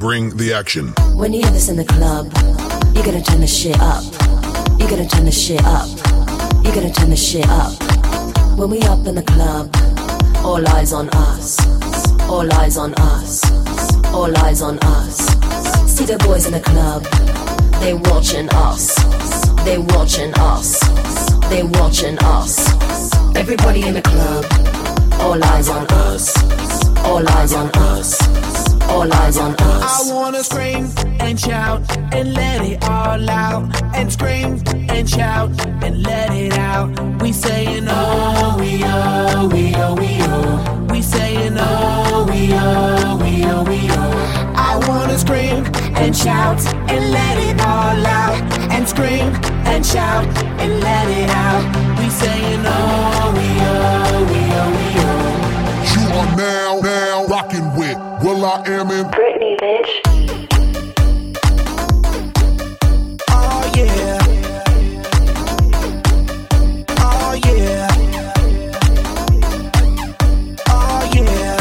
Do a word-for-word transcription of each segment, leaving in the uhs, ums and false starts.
Bring the action. When you hear this in the club, you gotta turn the shit up. You gotta turn the shit up. You gotta turn the shit up. When we up in the club, all eyes on us. All eyes on us. All eyes on us. See the boys in the club, they watching us. They watching us. They watching us. Everybody in the club, all eyes on us. All eyes on us. All eyes on us. I wanna scream and shout and let it all out. And scream and shout and let it out. We saying oh, we oh, we oh, we oh. We saying oh, we oh, we oh, we oh. I wanna scream and shout and let it all out. And scream and shout and let it out. We saying oh, we oh, we oh, we oh. You are now, now rocking with Will I Am in Britney, bitch. Oh yeah. Oh yeah. Oh yeah.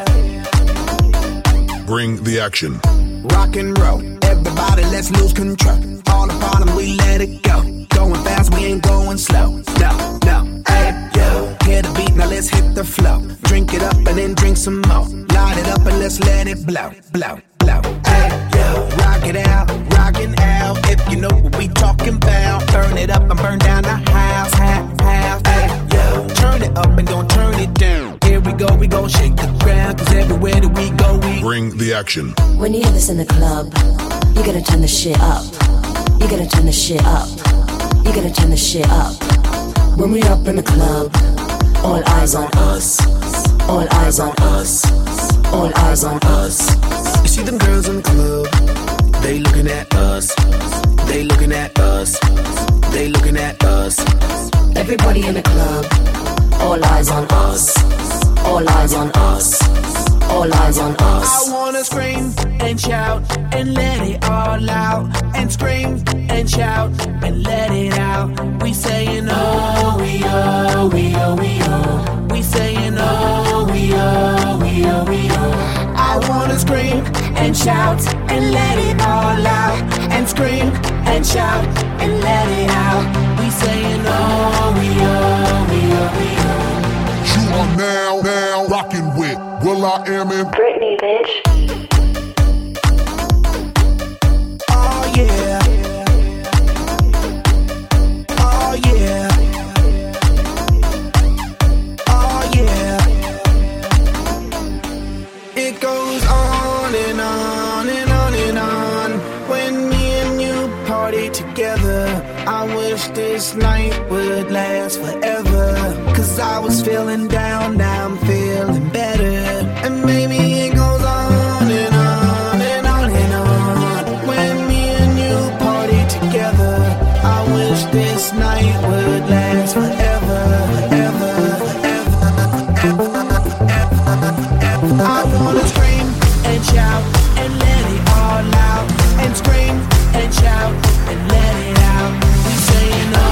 Bring the action. Rock and roll, everybody let's lose control. All the bottom we let it go. Going fast, we ain't going slow. No, no, hey, yo. Hear the beat, now let's hit the flow. Drink it up and then drink some more. Light it up and let's let it blow, blow, blow. Hey, yo. Rock it out, rockin' out. If you know what we talking about. Burn it up and burn down the house, house, house. Hey, yo. Turn it up and don't turn it down. Here we go, we gon' shake the ground. Cause everywhere that we go, we Bring the action. When you hear this in the club, you gotta turn the shit up. You gotta turn the shit up. You gotta turn the shit up. When we up in the club, all eyes on us. All eyes on us. All eyes on us. You see them girls in the club, they looking at us. They looking at us. They looking at us. Everybody in the club, all eyes on us. All eyes on us. All eyes on us. I wanna scream and shout and let it all out. And scream and shout and let it out. We saying oh, we oh, we oh, we oh. We saying oh, we oh, we oh, we oh. I wanna scream and shout and let it all out. And scream and shout and let it out. We saying oh, we oh, we oh, we oh. You are now, now rocking with Will I Am in Britney, bitch. Oh yeah. Oh yeah. Oh yeah. It goes on and on and on and on. When me and you party together, I wish this night would last forever. Cause I was feeling down, now I'm feeling better. And maybe it goes on and on and on and on. When me and you party together, I wish this night would last forever, forever, forever, forever, forever. I wanna scream and shout and let it all out. And scream and shout and let it out. We saying